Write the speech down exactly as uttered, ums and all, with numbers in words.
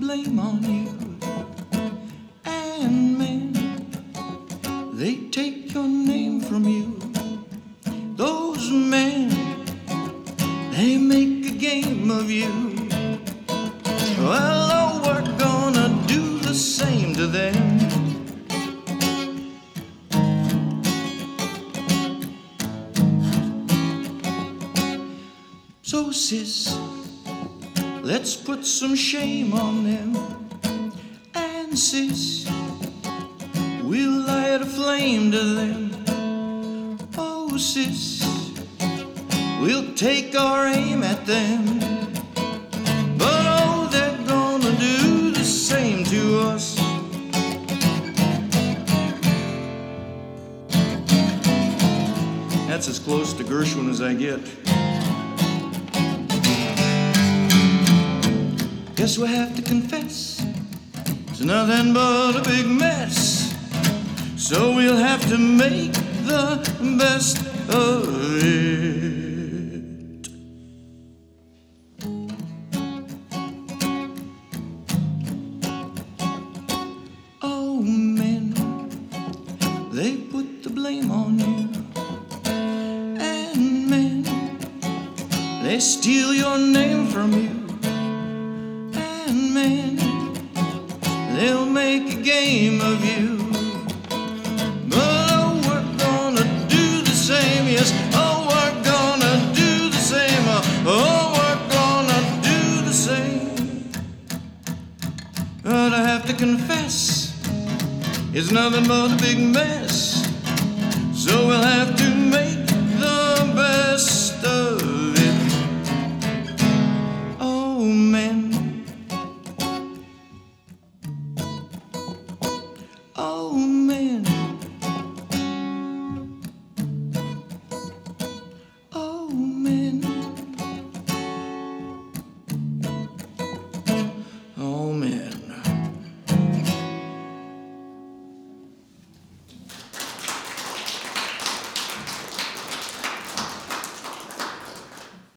blame on you. And men, they take your name from you. Those men, they make a game of you. Well, oh, we're gonna do the same to them. So sis, let's put some shame on them. And sis, we'll light a flame to them. Oh sis, we'll take our aim at them. But oh, they're gonna do the same to us. That's as close to Gershwin as I get. Guess we'll have to confess, it's nothing but a big mess. So we'll have to make the best of it. Oh men, they put the blame on you. And men, they steal your name from you. And men, they'll make a game of you. But oh, we're gonna do the same, yes. Oh, we're gonna do the same. Oh, we're gonna do the same. But I have to confess, it's nothing but a big mess. So we'll have to